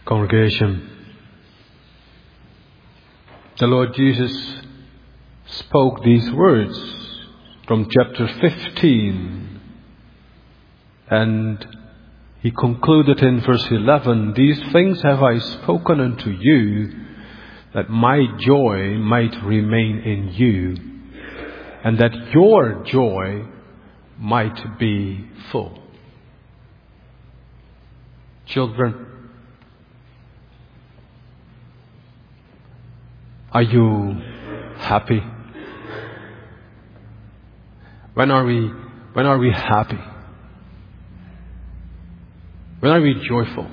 Congregation, the Lord Jesus spoke these words from chapter 15, and He concluded in verse 11, "These things have I spoken unto you, that my joy might remain in you, and that your joy might be full." Children, are you happy? When are we happy? When are we joyful?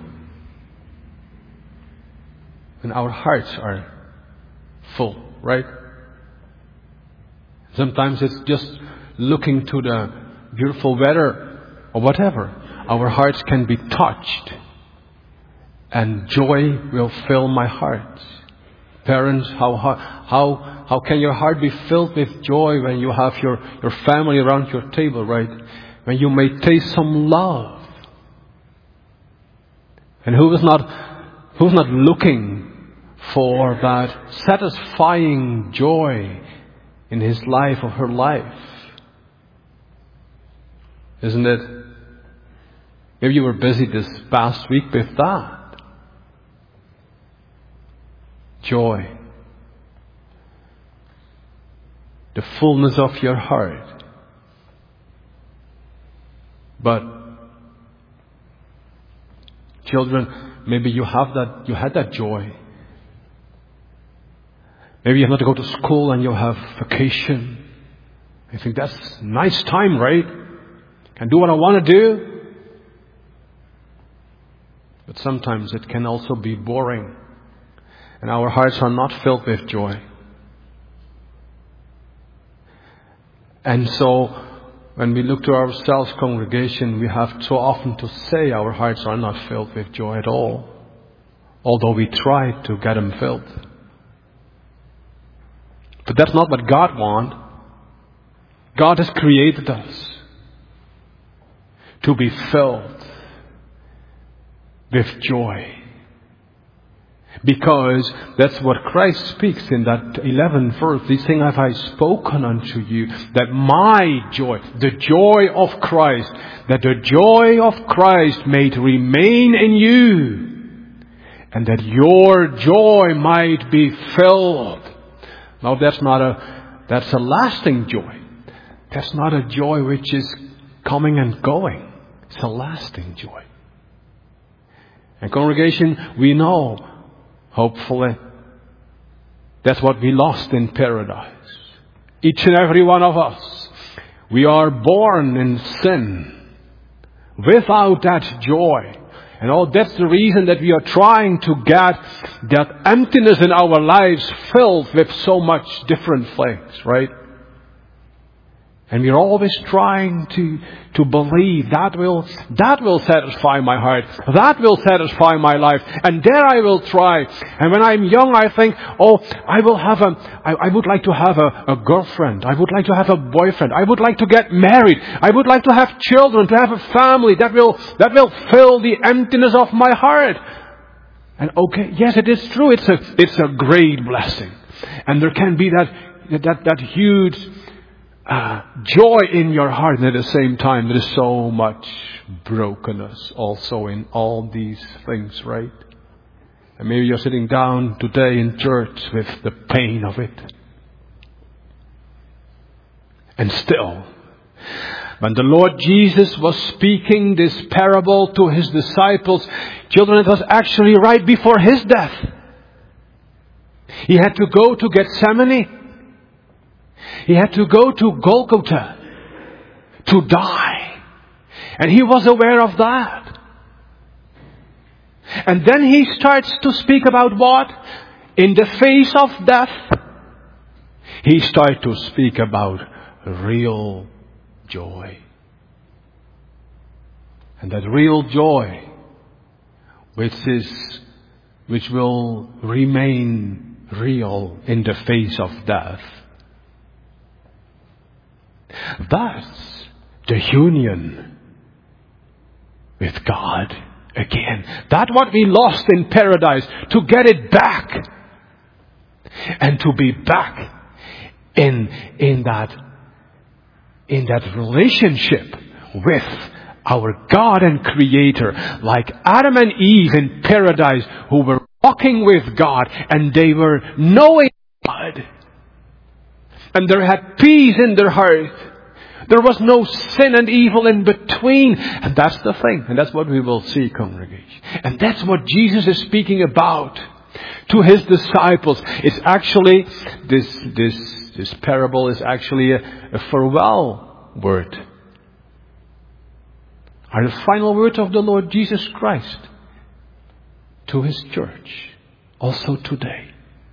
When our hearts are full, right? Sometimes it's just looking to the beautiful weather or whatever. Our hearts can be touched, and joy will fill my heart. Parents, how can your heart be filled with joy when you have your family around your table, right? When you may taste some love. And who is not looking for that satisfying joy in his life or her life? Isn't it? Maybe you were busy this past week with that. Joy. The fullness of your heart. But children, maybe you had that joy. Maybe you have not to go to school and you have vacation. I think that's a nice time, right? Can do what I want to do. But sometimes it can also be boring. And our hearts are not filled with joy. And so, when we look to ourselves, congregation, we have so often to say our hearts are not filled with joy at all. Although we try to get them filled. But that's not what God wants. God has created us to be filled with joy. Because that's what Christ speaks in that 11th verse. "These things have I spoken unto you, that my joy," the joy of Christ, "that the joy of Christ may remain in you, and that your joy might be filled." Now that's a lasting joy. That's not a joy which is coming and going. It's a lasting joy. And congregation, we know, hopefully, that's what we lost in paradise. Each and every one of us. We are born in sin. Without that joy. And that's the reason that we are trying to get that emptiness in our lives filled with so much different things, right? And we're always trying to believe that will satisfy my heart. That will satisfy my life. And there I will try. And when I'm young, I think, I would like to have a girlfriend. I would like to have a boyfriend. I would like to get married. I would like to have children, to have a family. That will fill the emptiness of my heart. And okay, yes, it is true. It's a great blessing. And there can be that huge joy in your heart, and at the same time there is so much brokenness also in all these things, right? And maybe you're sitting down today in church with the pain of it. And still, when the Lord Jesus was speaking this parable to His disciples, children, it was actually right before His death. He had to go to Gethsemane. He had to go to Golgotha to die. And He was aware of that. And then He starts to speak about what? In the face of death, He starts to speak about real joy. And that real joy, which will remain real in the face of death. That's the union with God again. That's what we lost in paradise. To get it back. And to be back in that relationship with our God and Creator, like Adam and Eve in paradise, who were walking with God, and they were knowing God, and they had peace in their heart. There was no sin and evil in between. And that's the thing. And that's what we will see, congregation. And that's what Jesus is speaking about to His disciples. It's actually, this parable is actually a farewell word. Are the final words of the Lord Jesus Christ to His church, also today.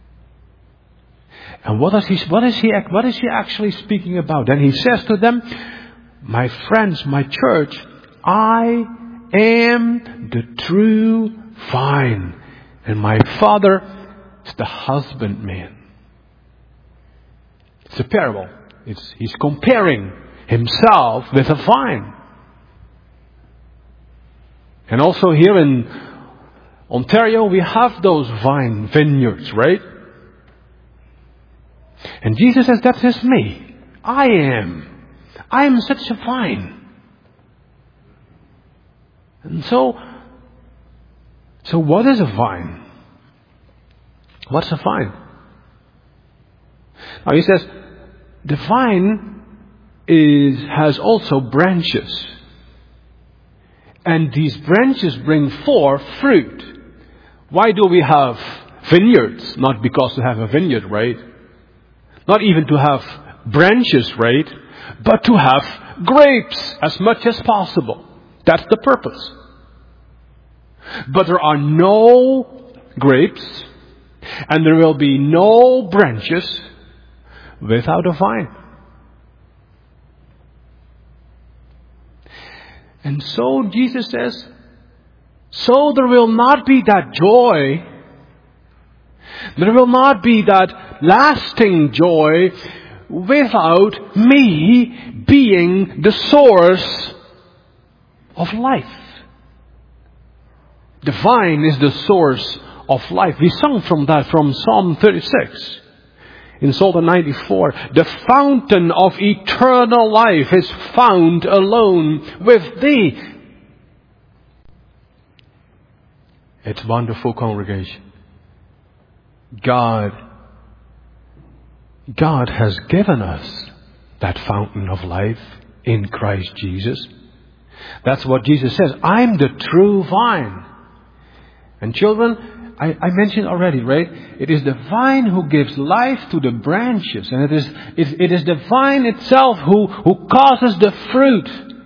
And what is he actually speaking about? And He says to them, my friends, my church, I am the true vine, and my Father is the husbandman. It's a parable. He's comparing Himself with a vine. And also here in Ontario, we have those vine vineyards, right? And Jesus says, that is me. I am such a vine. And so what is a vine? What's a vine? Now He says, the vine has also branches. And these branches bring forth fruit. Why do we have vineyards? Not because to have a vineyard, right? Not even to have branches, right? But to have grapes as much as possible. That's the purpose. But there are no grapes, and there will be no branches without a vine. And so Jesus says, so there will not be that joy. There will not be that lasting joy without me being the source of life. The vine is the source of life. We sung from that from Psalm 36. In Psalm 94, the fountain of eternal life is found alone with Thee. It's wonderful, congregation. God has given us that fountain of life in Christ Jesus. That's what Jesus says. I'm the true vine. And children, I mentioned already, right? It is the vine who gives life to the branches. And it is the vine itself who causes the fruit.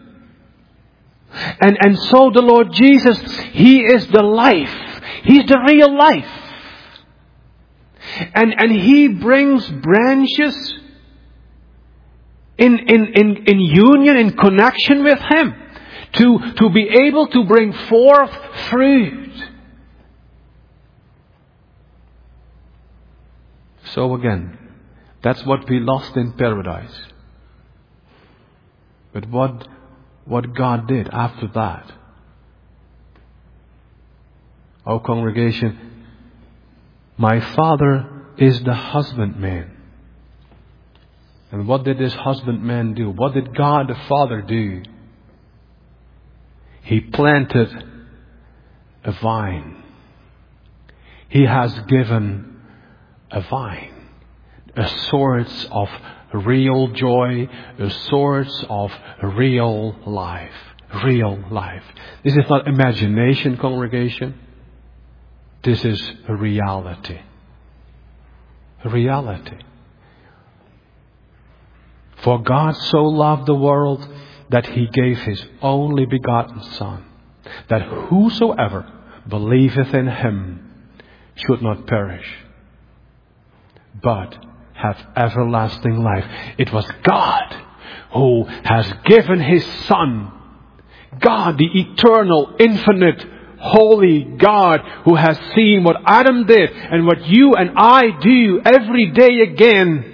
And so the Lord Jesus, He is the life. He's the real life. And He brings branches in union, in connection with Him, to be able to bring forth fruit. So again, that's what we lost in paradise. But what God did after that. Oh congregation, my Father is the husbandman. And what did this husbandman do? What did God the Father do? He planted a vine. He has given a vine, a source of real joy, a source of real life. Real life. This is not imagination, congregation. This is a reality. A reality. For God so loved the world that He gave His only begotten Son, that whosoever believeth in Him should not perish, but have everlasting life. It was God who has given His Son. God, the eternal, infinite, holy God, who has seen what Adam did and what you and I do every day again.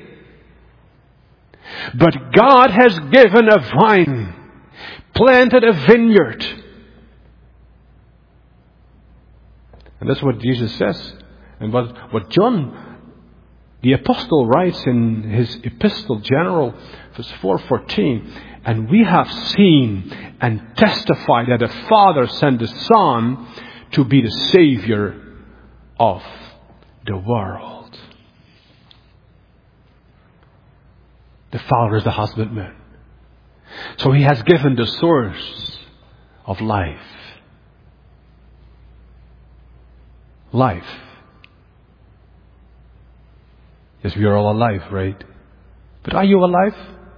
But God has given a vine, planted a vineyard. And that's what Jesus says. And what John, the apostle, writes in his epistle general, verse 4:14. And we have seen and testified that the Father sent the Son to be the Savior of the world. The Father is the husbandman. So He has given the source of life. Life. Yes, we are all alive, right? But are you alive?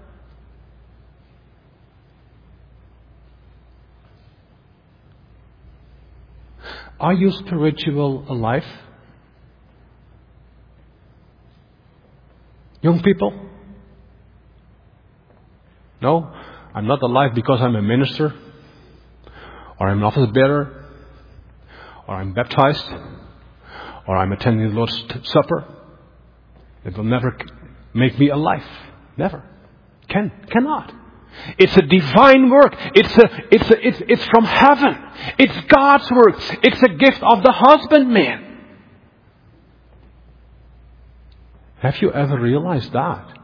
Are you spiritual alive? Young people? No, I'm not alive because I'm a minister, or I'm an office bearer, or I'm baptized, or I'm attending the Lord's Supper. It will never make me alive. Never. Cannot. It's a divine work. It's from heaven. It's God's work. It's a gift of the husbandman. Have you ever realized that?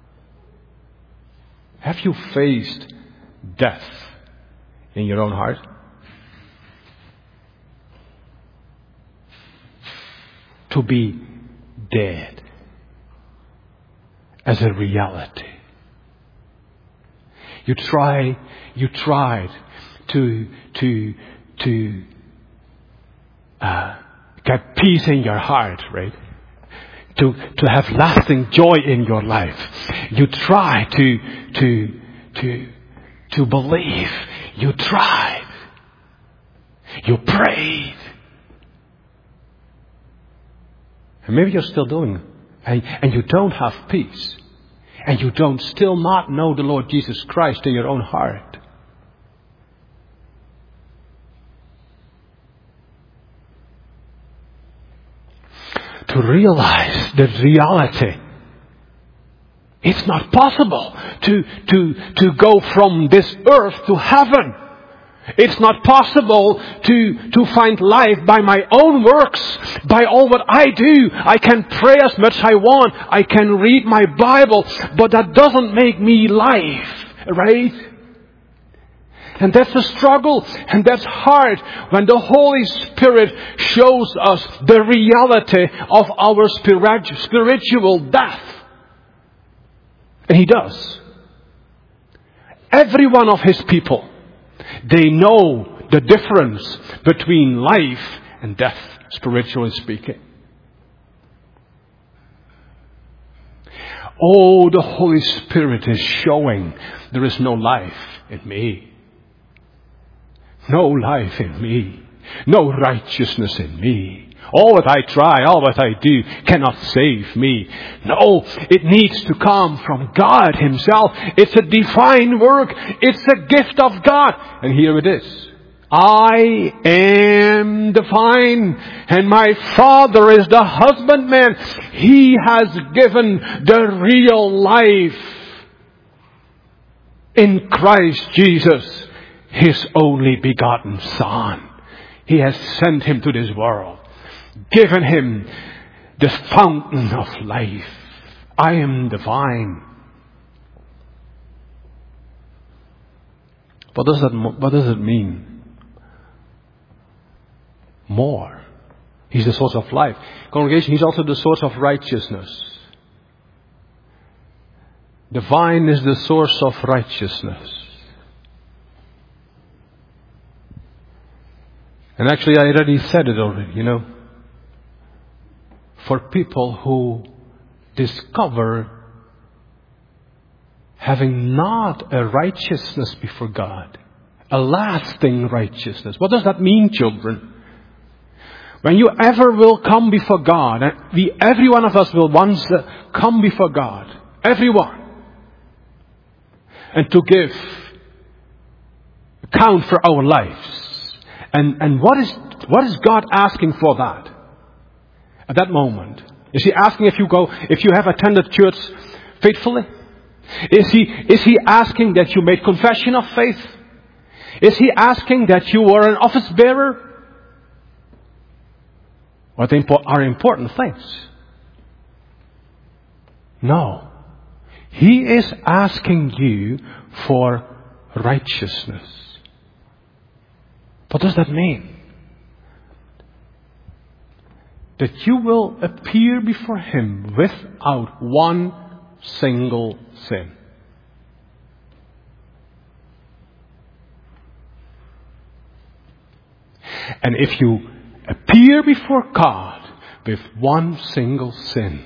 Have you faced death in your own heart? To be dead as a reality. You tried to get peace in your heart, right? To have lasting joy in your life. You try to believe. You tried. You prayed. And maybe you're still doing it. And you don't have peace. And you don't still not know the Lord Jesus Christ in your own heart. To realize the reality. It's not possible to go from this earth to heaven. It's not possible to find life by my own works, by all what I do. I can pray as much as I want. I can read my Bible, but that doesn't make me life, right? And that's a struggle, and that's hard when the Holy Spirit shows us the reality of our spiritual death. And He does. Every one of His people, they know the difference between life and death, spiritually speaking. Oh, the Holy Spirit is showing there is no life in me. No life in me. No righteousness in me. All that I try, all that I do cannot save me. No, it needs to come from God Himself. It's a divine work. It's a gift of God. And here it is. I am the vine, and my Father is the husbandman. He has given the real life in Christ Jesus, His only begotten Son. He has sent Him to this world, given Him the fountain of life. I am the vine. What does it mean? More. He's the source of life. Congregation, He's also the source of righteousness. The vine is the source of righteousness. And actually, I already said it already, For people who discover having not a righteousness before God, a lasting righteousness. What does that mean, children? When you ever will come before God, and every one of us will once come before God, everyone, and to give account for our lives. And what is God asking for that? At that moment, is He asking if you have attended church faithfully? Is He asking that you made confession of faith? Is He asking that you were an office bearer? are important things. No. He is asking you for righteousness. What does that mean? That you will appear before Him without one single sin. And if you appear before God with one single sin,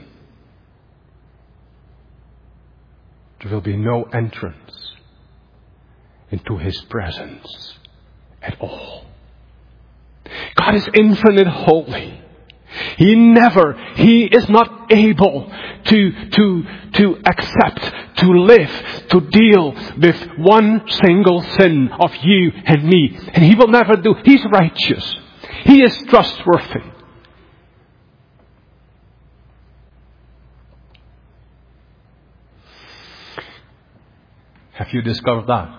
there will be no entrance into His presence at all. God is infinite holy. He is not able to accept, to live, to deal with one single sin of you and me. And He will never do. He's righteous. He is trustworthy. Have you discovered that?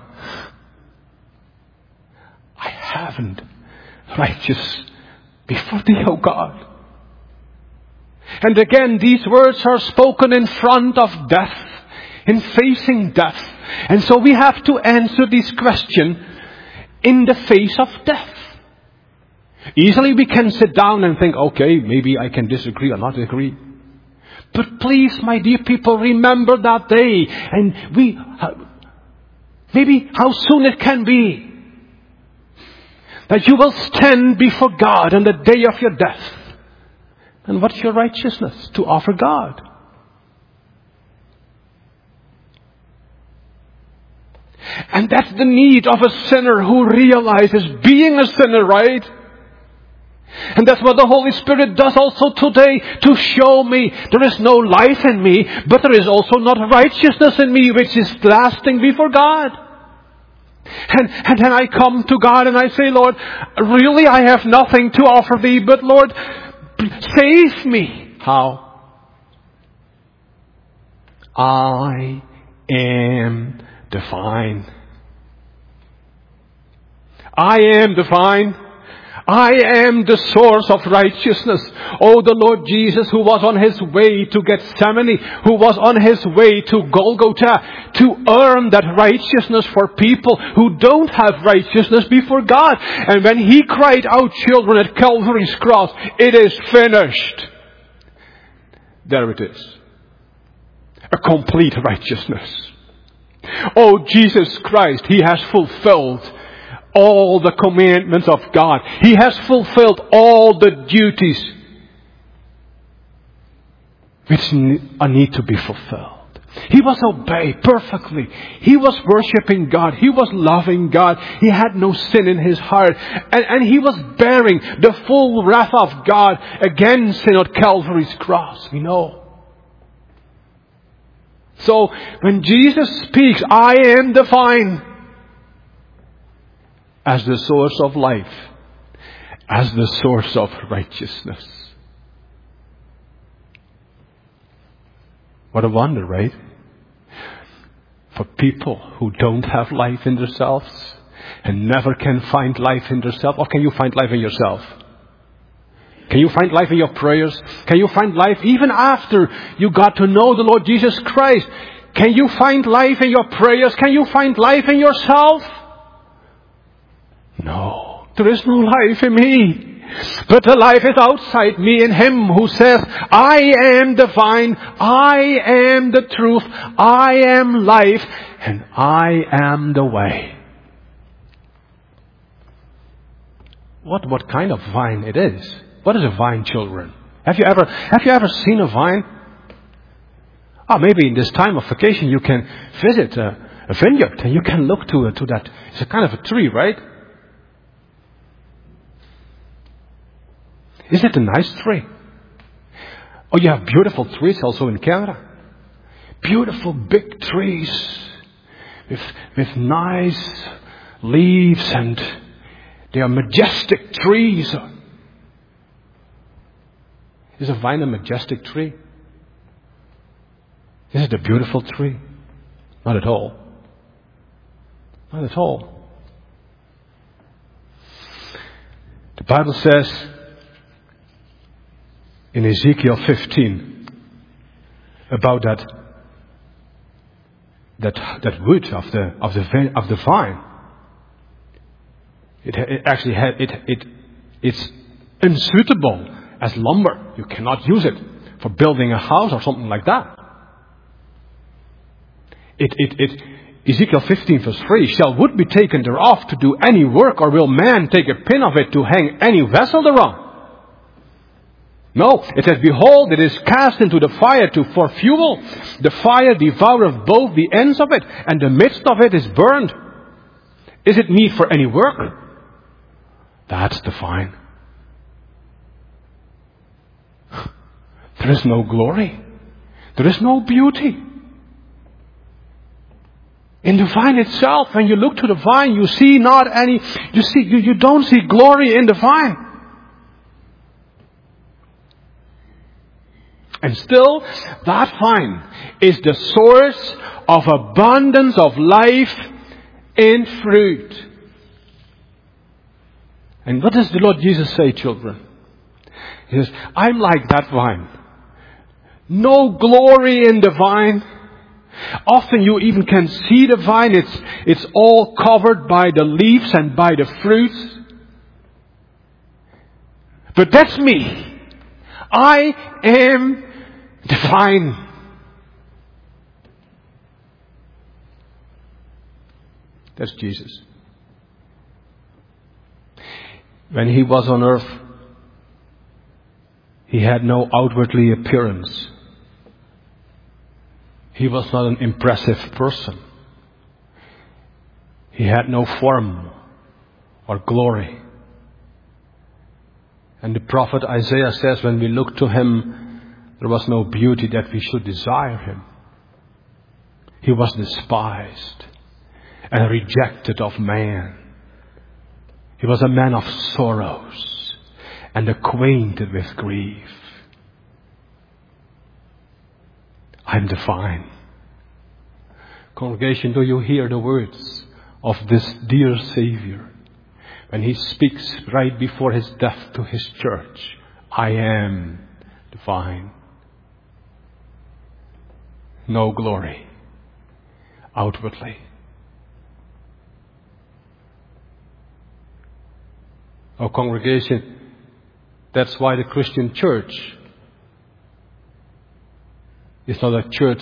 I haven't. Righteous before Thee, O God. And again, these words are spoken in front of death, in facing death. And so we have to answer this question in the face of death. Easily we can sit down and think, okay, maybe I can disagree or not agree. But please, my dear people, remember that day. And maybe how soon it can be that you will stand before God on the day of your death. And what's your righteousness to offer God? And that's the need of a sinner who realizes being a sinner, right? And that's what the Holy Spirit does also today, to show me there is no life in me, but there is also not righteousness in me which is lasting before God. And then I come to God and I say, Lord, really I have nothing to offer Thee, but Lord, save me. How? I am divine. I am divine. I am the source of righteousness. Oh, the Lord Jesus, who was on His way to Gethsemane, who was on His way to Golgotha, to earn that righteousness for people who don't have righteousness before God. And when He cried out, children, at Calvary's cross, it is finished. There it is. A complete righteousness. Oh, Jesus Christ, He has fulfilled all the commandments of God. He has fulfilled all the duties which need to be fulfilled. He was obeyed perfectly. He was worshiping God. He was loving God. He had no sin in His heart. And He was bearing the full wrath of God against sin at Calvary's cross. We know. So when Jesus speaks, I am the vine, as the source of life, as the source of righteousness. What a wonder, right? For people who don't have life in themselves and never can find life in themselves. Or can you find life in yourself? Can you find life in your prayers? Can you find life even after you got to know the Lord Jesus Christ? Can you find life in your prayers? Can you find life in yourself? No, there is no life in me. But the life is outside me in Him who says, I am the vine, I am the truth, I am life, and I am the way. What kind of vine it is? What is a vine, children? Have you ever seen a vine? Maybe in this time of vacation you can visit a vineyard and you can look to that. It's a kind of a tree, right? Is it a nice tree? Oh, you have beautiful trees also in Canada. Beautiful big trees with nice leaves, and they are majestic trees. Is a vine a majestic tree? Is it a beautiful tree? Not at all. Not at all. The Bible says in Ezekiel 15 about that wood of the vine. It's unsuitable as lumber. You cannot use it for building a house or something like that. Ezekiel 15 verse 3, shall wood be taken thereof to do any work, or will man take a pin of it to hang any vessel thereon? No, it says, behold, it is cast into the fire for fuel. The fire devoureth both the ends of it, and the midst of it is burned. Is it meet for any work? That's the vine. There is no glory. There is no beauty. In the vine itself, when you look to the vine, you see not any, you don't see glory in the vine. And still, that vine is the source of abundance of life in fruit. And what does the Lord Jesus say, children? He says, I'm like that vine. No glory in the vine. Often you even can see the vine. It's all covered by the leaves and by the fruits. But that's me. I am the vine. That's Jesus. When he was on earth, he had no outwardly appearance. He was not an impressive person. He had no form or glory. And the prophet Isaiah says, when we look to him, there was no beauty that we should desire him. He was despised and rejected of man. He was a man of sorrows and acquainted with grief. I'm the vine. Congregation, do you hear the words of this dear Savior when he speaks right before his death to his church? I am the vine. No glory outwardly. Oh, congregation, that's why the Christian church is not a church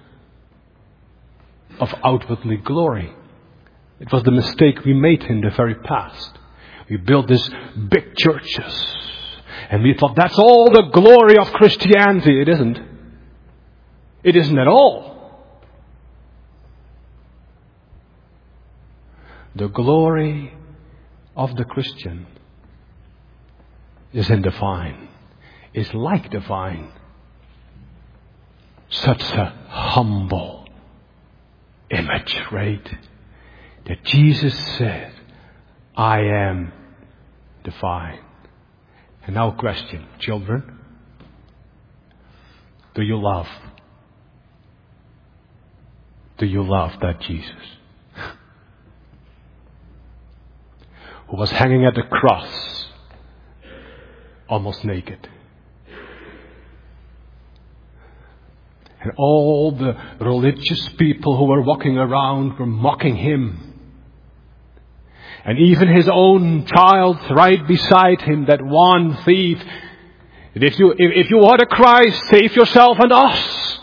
of outwardly glory. It was the mistake we made in the very past. We built these big churches and we thought that's all the glory of Christianity. It isn't. It isn't at all. The glory of the Christian is in the vine, is like the vine. Such a humble image, right? That Jesus said, I am the vine. And now question, children, do you love? Do you love that Jesus? Who was hanging at the cross, almost naked. And all the religious people who were walking around were mocking him. And even his own child right beside him, that one thief. If you are the Christ, save yourself and us.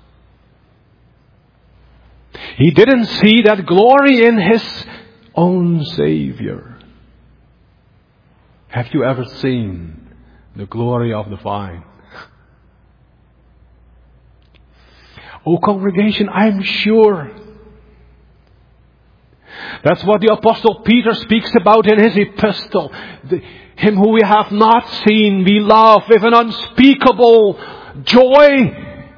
He didn't see that glory in his own Savior. Have you ever seen the glory of the vine? Oh, congregation, I'm sure that's what the Apostle Peter speaks about in his epistle. Him who we have not seen, we love with an unspeakable joy.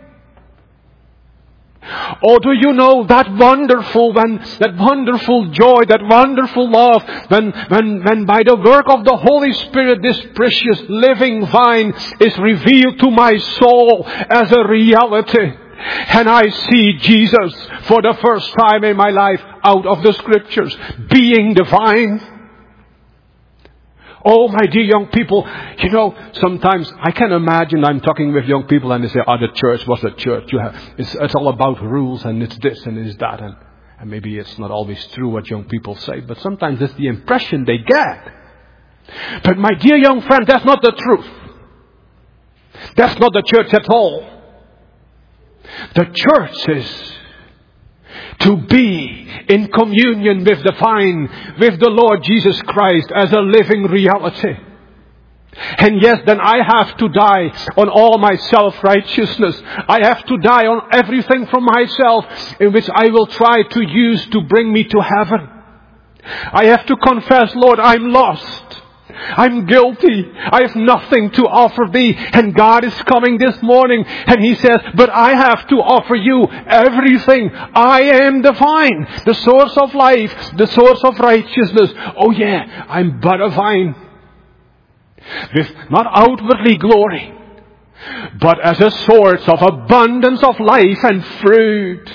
Oh, do you know that wonderful joy, that wonderful love, when by the work of the Holy Spirit, this precious living vine is revealed to my soul as a reality. And I see Jesus for the first time in my life out of the scriptures being the vine. Oh, my dear young people, sometimes I can imagine I'm talking with young people and they say, the church was a church. It's all about rules and it's this and it's that. And maybe it's not always true what young people say, but sometimes it's the impression they get. But my dear young friend, that's not the truth. That's not the church at all. The church is to be in communion with the vine, with the Lord Jesus Christ as a living reality. And yes, then I have to die on all my self-righteousness. I have to die on everything from myself in which I will try to use to bring me to heaven. I have to confess, Lord, I'm lost. I'm guilty. I have nothing to offer thee. And God is coming this morning and He says, but I have to offer you everything. I am the vine, the source of life, the source of righteousness. Oh yeah, I'm but a vine. With not outwardly glory, but as a source of abundance of life and fruit.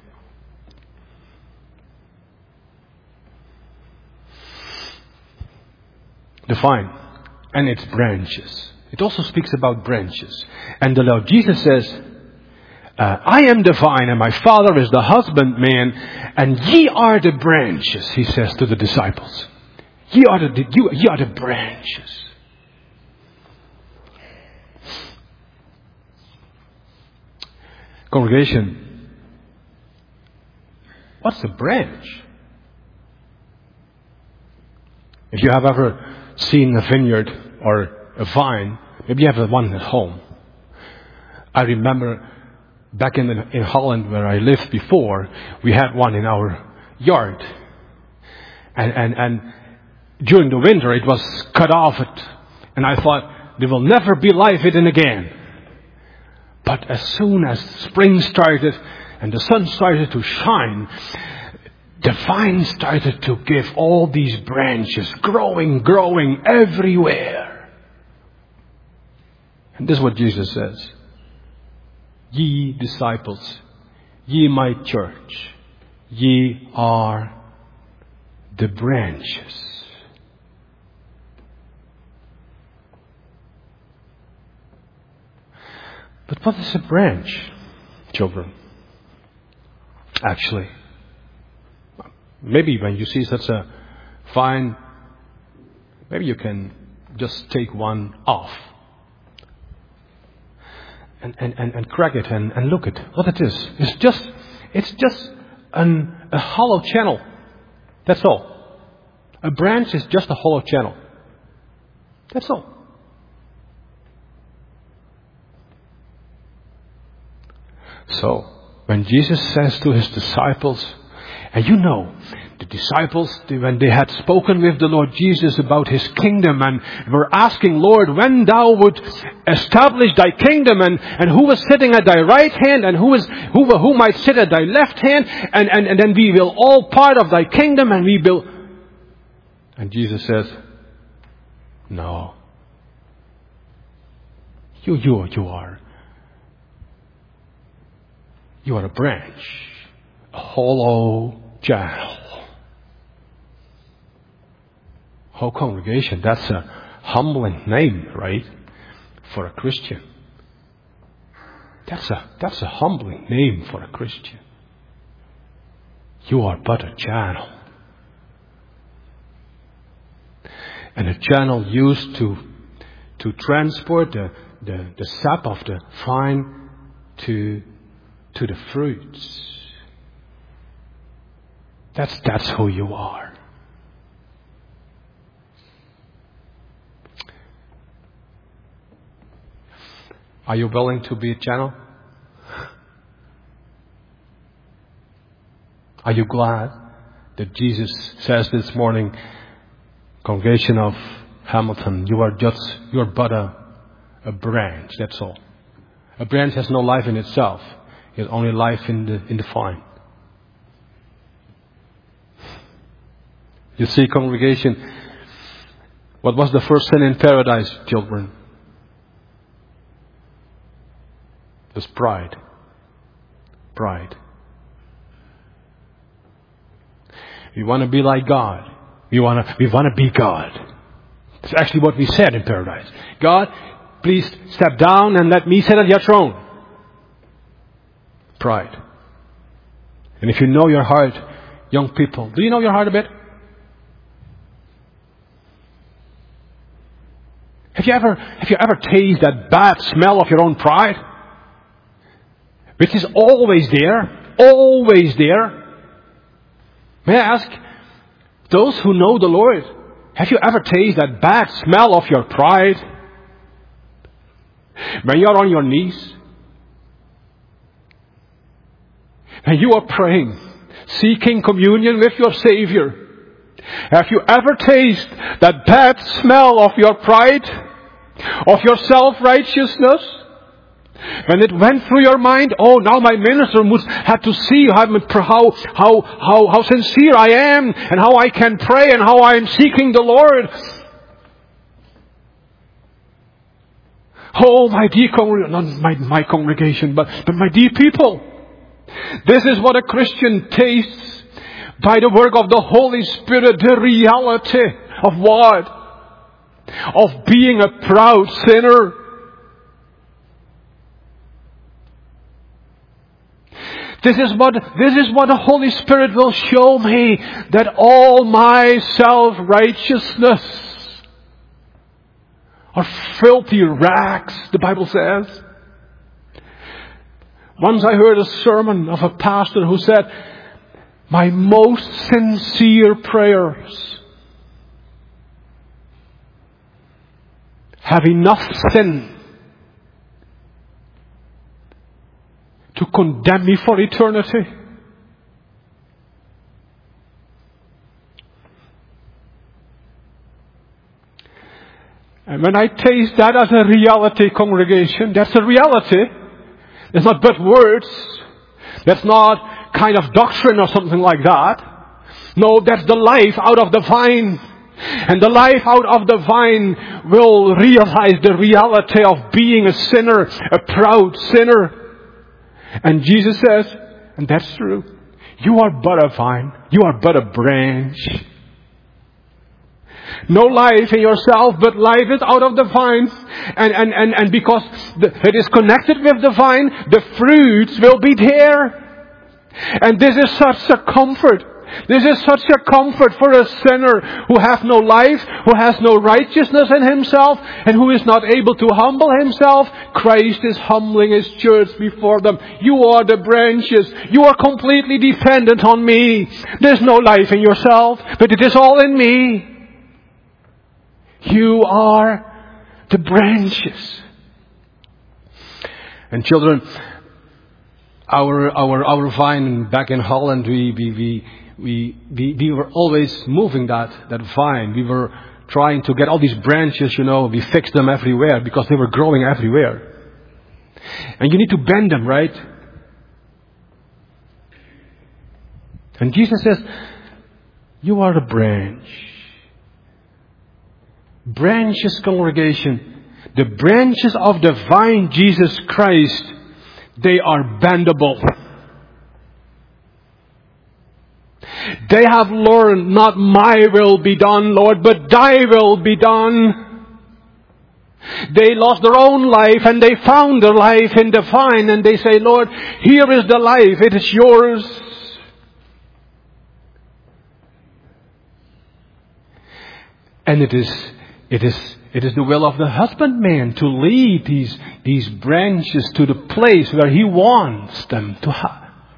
The vine and its branches. It also speaks about branches. And the Lord Jesus says, I am the vine and my Father is the husbandman, and ye are the branches, He says to the disciples. Ye are the branches. Congregation, what's a branch? If you have ever seen a vineyard or a vine, maybe you have one at home. I remember back in Holland where I lived before, we had one in our yard. And during the winter it was cut off, and I thought there will never be life in it again. But as soon as spring started and the sun started to shine, the vine started to give all these branches, growing everywhere. And this is what Jesus says. Ye disciples, ye my church, ye are the branches. But what is a branch, children? Actually, maybe when you see such a vine, maybe you can just take one off and crack it and look at what it is. It's just a hollow channel. That's all. A branch is just a hollow channel. That's all. So, when Jesus says to His disciples, and the disciples, when they had spoken with the Lord Jesus about His kingdom and were asking, Lord, when Thou would establish Thy kingdom, and who was sitting at Thy right hand and who might sit at Thy left hand, and then we will all part of Thy kingdom and we will. And Jesus says, no. You are a branch, a hollow channel. Oh, congregation, that's a humbling name, right? For a Christian. That's a humbling name for a Christian. You are but a channel. And a channel used to transport the sap of the vine to the fruits. That's who you are. Are you willing to be a channel? Are you glad that Jesus says this morning, congregation of Hamilton, you're but a branch, that's all. A branch has no life in itself. It has only life in the vine. You see, congregation, what was the first sin in paradise, children? It was pride. Pride. We want to be like God. We want to be God. It's actually what we said in paradise. God, please step down and let me sit at your throne. Pride. And if you know your heart, young people, do you know your heart a bit? Have you ever tasted that bad smell of your own pride? Which is always there. Always there. May I ask, those who know the Lord, have you ever tasted that bad smell of your pride? When you are on your knees, and you are praying, seeking communion with your Savior, have you ever tasted that bad smell of your pride, of your self-righteousness? When it went through your mind, oh, now my minister must have to see how sincere I am, and how I can pray, and how I am seeking the Lord. Oh, my dear congregation, not my congregation, but my dear people. This is what a Christian tastes by the work of the Holy Spirit, the reality of what? Of being a proud sinner. This is what the Holy Spirit will show me, that all my self-righteousness are filthy rags, the Bible says. Once I heard a sermon of a pastor who said, my most sincere prayers have enough sin to condemn me for eternity. And when I taste that as a reality, congregation, that's a reality. It's not but words. That's not kind of doctrine or something like that. No, that's the life out of the vine. And the life out of the vine will realize the reality of being a sinner, a proud sinner. And Jesus says, and that's true, you are but a vine. You are but a branch. No life in yourself, but life is out of the vine. And because it is connected with the vine, the fruits will be there. And this is such a comfort. This is such a comfort for a sinner who has no life, who has no righteousness in himself, and who is not able to humble himself. Christ is humbling His church before them. You are the branches. You are completely dependent on me. There's no life in yourself, but it is all in me. You are the branches. And children, our vine back in Holland, we were always moving that vine. We were trying to get all these branches, we fixed them everywhere because they were growing everywhere. And you need to bend them, right? And Jesus says, you are a branch. Branches, congregation. The branches of the vine, Jesus Christ, they are bendable. They have learned, not my will be done, Lord, but thy will be done. They lost their own life and they found their life in the vine, and they say, Lord, here is the life, it is yours. And it is the will of the husbandman to lead these branches to the place where he wants them to have.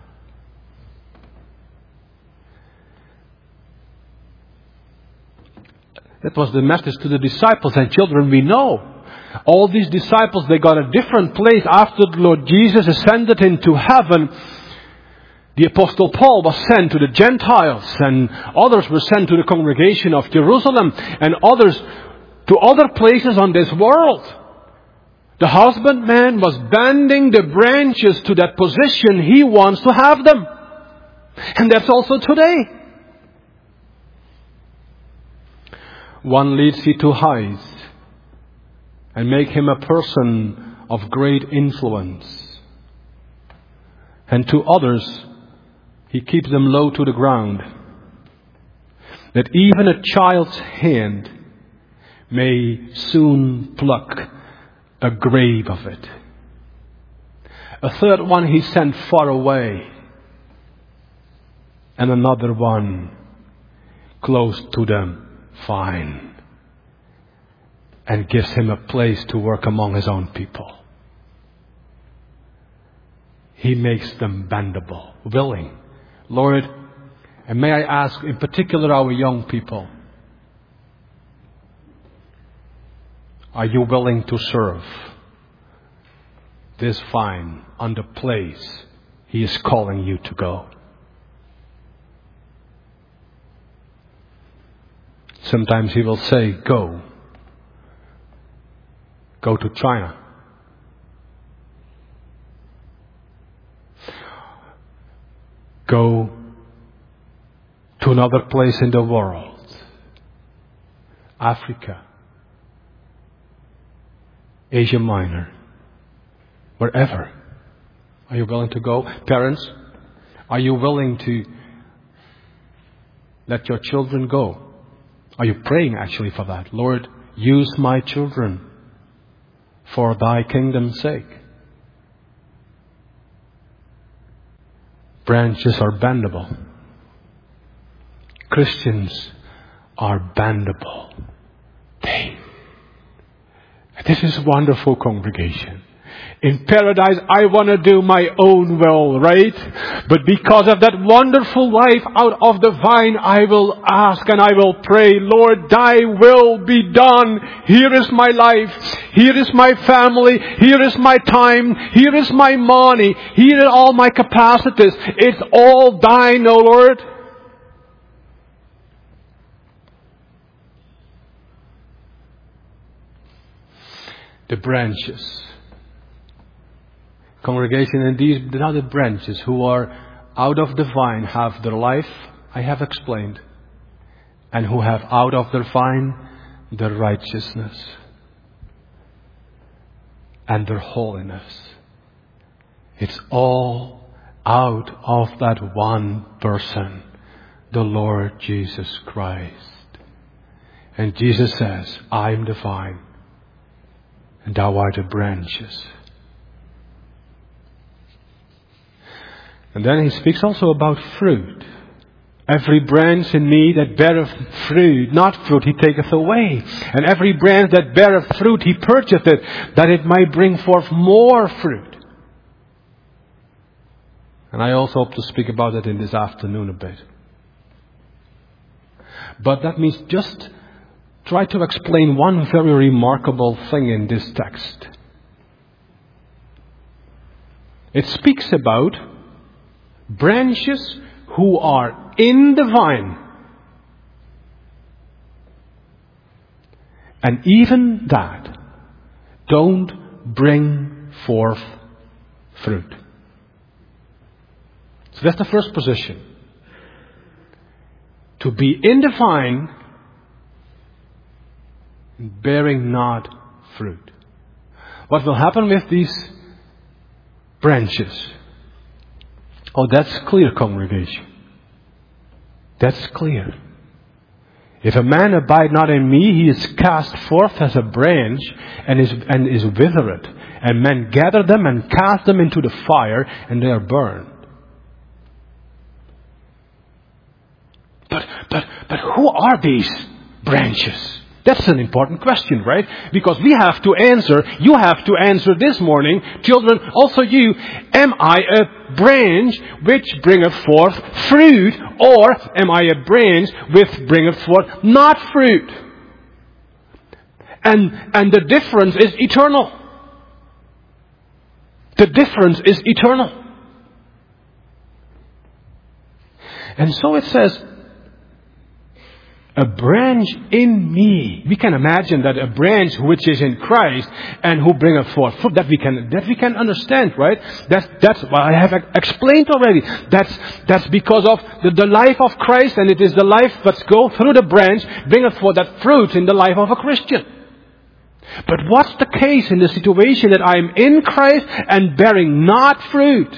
That was the message to the disciples, and children, we know. All these disciples, they got a different place after the Lord Jesus ascended into heaven. The Apostle Paul was sent to the Gentiles, and others were sent to the congregation of Jerusalem, and others to other places on this world. The husbandman was bending the branches to that position he wants to have them. And that's also today. One leads he to height and make him a person of great influence. And to others, he keeps them low to the ground. That even a child's hand may soon pluck a grave of it. A third one he sent far away. And another one close to the vine. And gives him a place to work among his own people. He makes them bendable, willing. Lord, and may I ask in particular our young people, are you willing to serve this vine on the place He is calling you to go? Sometimes He will say, go. Go to China. Go to another place in the world. Africa. Asia Minor. Wherever. Are you willing to go? Parents, are you willing to let your children go? Are you praying actually for that? Lord, use my children for thy kingdom's sake. Branches are bendable. Christians are bendable. This is a wonderful congregation. In paradise, I want to do my own will, right? But because of that wonderful life out of the vine, I will ask and I will pray, Lord, thy will be done. Here is my life. Here is my family. Here is my time. Here is my money. Here are all my capacities. It's all thine, O Lord. The branches. Congregation, and these are the branches who are out of the vine have their life, I have explained, and who have out of their vine their righteousness and their holiness. It's all out of that one person, the Lord Jesus Christ. And Jesus says, I am the vine, and thou art the branches. And then he speaks also about fruit. Every branch in me that beareth fruit, not fruit, he taketh away. And every branch that beareth fruit, he purgeth it, that it might bring forth more fruit. And I also hope to speak about that in this afternoon a bit. But that means just try to explain one very remarkable thing in this text. It speaks about branches who are in the vine. And even that don't bring forth fruit. So that's the first position. To be in the vine, bearing not fruit. What will happen with these branches? Oh, that's clear, congregation. That's clear. If a man abide not in me, he is cast forth as a branch and is withered. And men gather them and cast them into the fire, and they are burned. But who are these branches? That's an important question, right? Because we have to answer, you have to answer this morning, children, also you, am I a branch which bringeth forth fruit, or am I a branch which bringeth forth not fruit? And the difference is eternal. The difference is eternal. And so it says, a branch in me. We can imagine that a branch which is in Christ and who bringeth forth fruit, that we can understand, right? That's what I have explained already. That's because of the life of Christ, and it is the life that goes through the branch, bringeth forth that fruit in the life of a Christian. But what's the case in the situation that I am in Christ and bearing not fruit?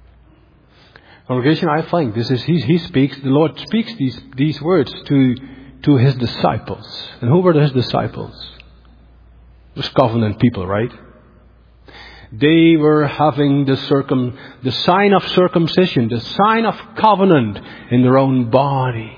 Congregation, I think this is the Lord speaks these words to to His disciples. And who were His disciples? It was covenant people, right? They were having the sign of circumcision, the sign of covenant in their own body.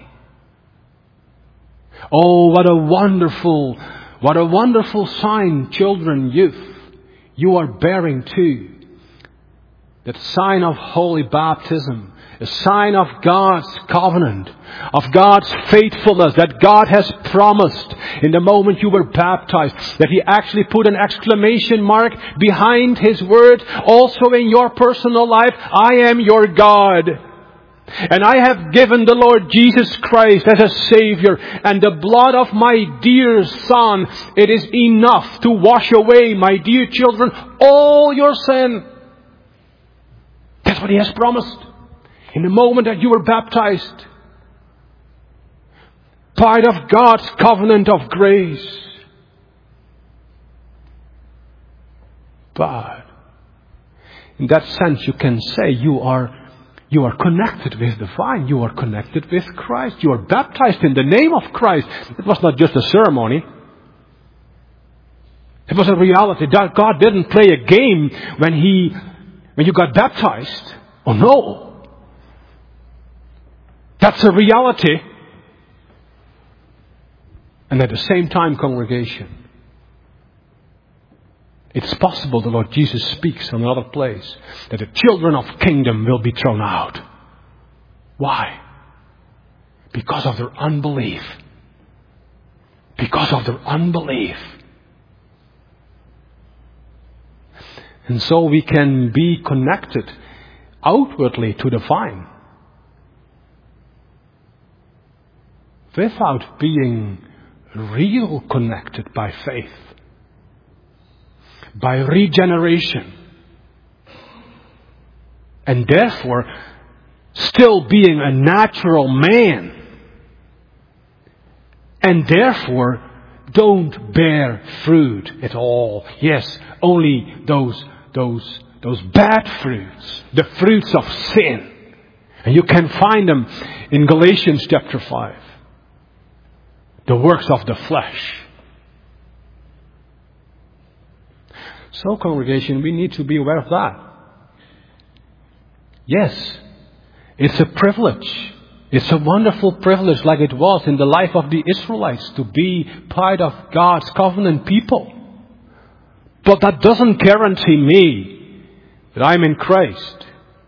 Oh, what a wonderful sign, children, youth, you are bearing too. That sign of holy baptism, a sign of God's covenant, of God's faithfulness that God has promised in the moment you were baptized, that He actually put an exclamation mark behind His word also in your personal life. I am your God. And I have given the Lord Jesus Christ as a Savior, and the blood of my dear Son, it is enough to wash away, my dear children, all your sin. That's what He has promised. In the moment that you were baptized, part of God's covenant of grace. But in that sense, you can say you are connected with the vine. You are connected with Christ. You are baptized in the name of Christ. It was not just a ceremony. It was a reality. God didn't play a game when you got baptized. Oh no. That's a reality. And at the same time, congregation, it's possible the Lord Jesus speaks in another place that the children of kingdom will be thrown out. Why? Because of their unbelief. Because of their unbelief. And so we can be connected outwardly to the vine without being real connected by faith, by regeneration, and therefore still being a natural man, and therefore don't bear fruit at all. Yes, only those bad fruits, the fruits of sin. And you can find them in Galatians chapter 5. The works of the flesh. So, congregation, we need to be aware of that. Yes, it's a privilege. It's a wonderful privilege, like it was in the life of the Israelites, to be part of God's covenant people. But that doesn't guarantee me that I'm in Christ.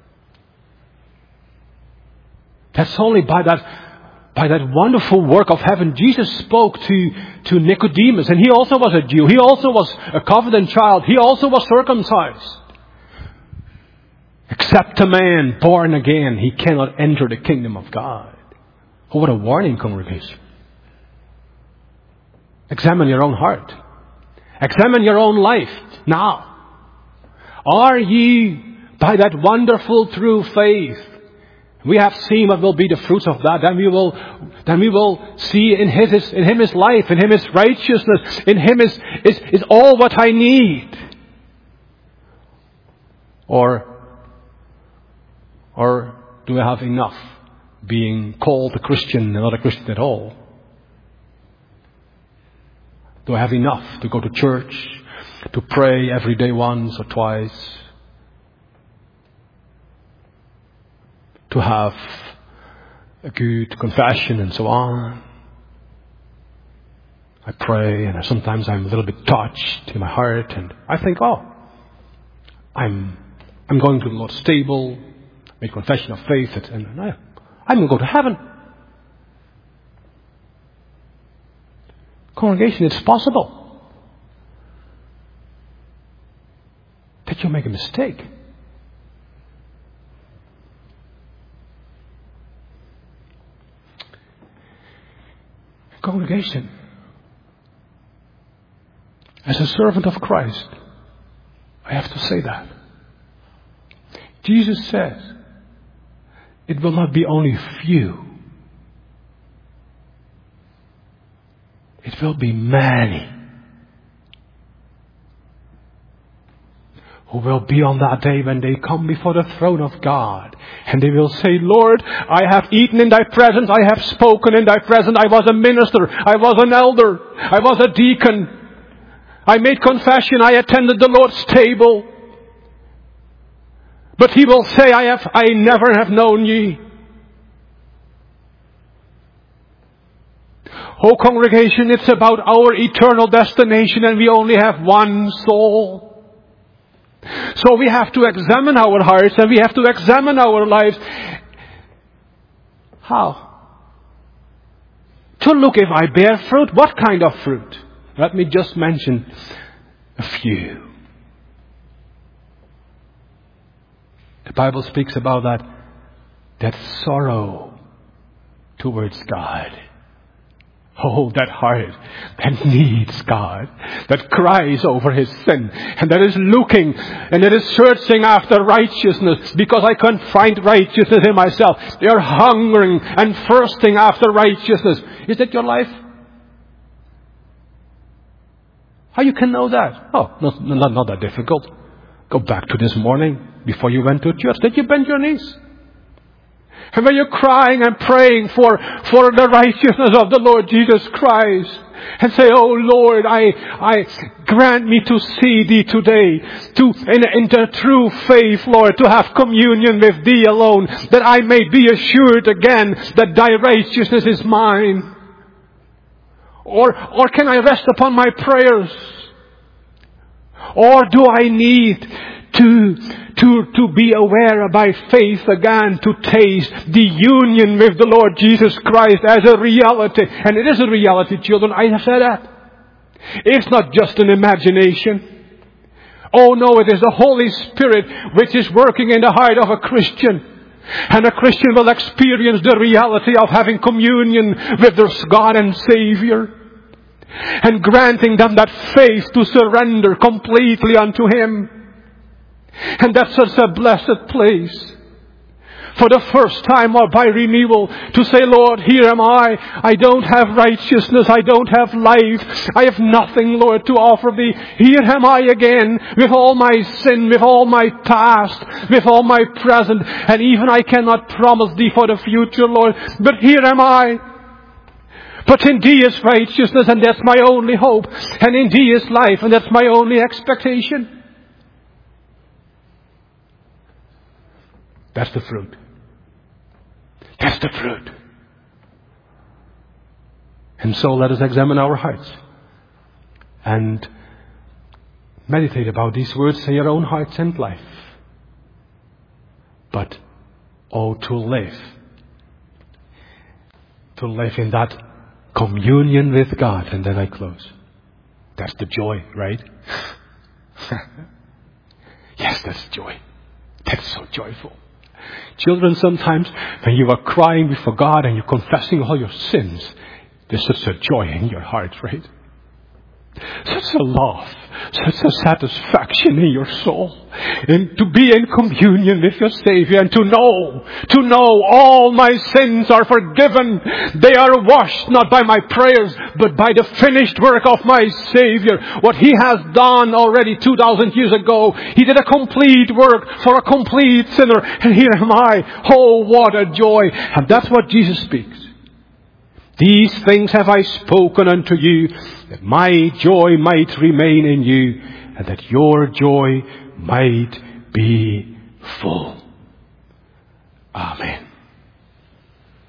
That's only by that wonderful work of heaven. Jesus spoke to Nicodemus, and he also was a Jew. He also was a covenant child. He also was circumcised. Except a man born again, he cannot enter the kingdom of God. Oh, what a warning, congregation. Examine your own heart. Examine your own life now. Are ye by that wonderful true faith? We have seen what will be the fruits of that. Then we will see in Him is life, in Him is righteousness, in Him is all what I need. Or do I have enough being called a Christian and not a Christian at all? Do I have enough to go to church, to pray every day once or twice? To have a good confession and so on. I pray, and sometimes I'm a little bit touched in my heart, and I think, I'm going to the Lord's table, make confession of faith, and I'm going to go to heaven. Congregation, it's possible that you make a mistake. Congregation, as a servant of Christ, I have to say that. Jesus says, it will not be only few. It will be many who will be on that day when they come before the throne of God. And they will say, Lord, I have eaten in thy presence, I have spoken in thy presence, I was a minister, I was an elder, I was a deacon, I made confession, I attended the Lord's table. But he will say, I never have known ye. Oh congregation, it's about our eternal destination, and we only have one soul. So we have to examine our hearts and we have to examine our lives. How? To look if I bear fruit. What kind of fruit? Let me just mention a few. The Bible speaks about that sorrow towards God. Oh, that heart that needs God, that cries over his sin, and that is looking, and that is searching after righteousness, because I can't find righteousness in myself. They are hungering and thirsting after righteousness. Is that your life? How you can know that? Oh, not that difficult. Go back to this morning before you went to church. Did you bend your knees? And when you're crying and praying for the righteousness of the Lord Jesus Christ, and say, oh Lord, I grant me to see thee today, in the true faith, Lord, to have communion with thee alone, that I may be assured again that thy righteousness is mine. Or can I rest upon my prayers? Or do I need to be aware by faith again, to taste the union with the Lord Jesus Christ as a reality? And it is a reality, children. I have said that. It's not just an imagination. Oh no, it is the Holy Spirit which is working in the heart of a Christian. And a Christian will experience the reality of having communion with their God and Savior, and granting them that faith to surrender completely unto Him. And that's such a blessed place. For the first time or by renewal, to say, Lord, here am I. I don't have righteousness. I don't have life. I have nothing, Lord, to offer thee. Here am I again, with all my sin, with all my past, with all my present. And even I cannot promise thee for the future, Lord. But here am I. But in thee is righteousness, and that's my only hope. And in thee is life, and that's my only expectation. That's the fruit. That's the fruit. And so let us examine our hearts and meditate about these words in your own hearts and life. But, to live in that communion with God. And then I close. That's the joy, right? Yes, that's joy. That's so joyful. Children, sometimes when you are crying before God and you're confessing all your sins, there's such a joy in your heart, right? Such a love, such a satisfaction in your soul. And to be in communion with your Savior, and to know all my sins are forgiven. They are washed not by my prayers, but by the finished work of my Savior. What He has done already 2,000 years ago. He did a complete work for a complete sinner. And here am I. Oh, what a joy. And that's what Jesus speaks. These things have I spoken unto you, that my joy might remain in you, and that your joy might be full. Amen.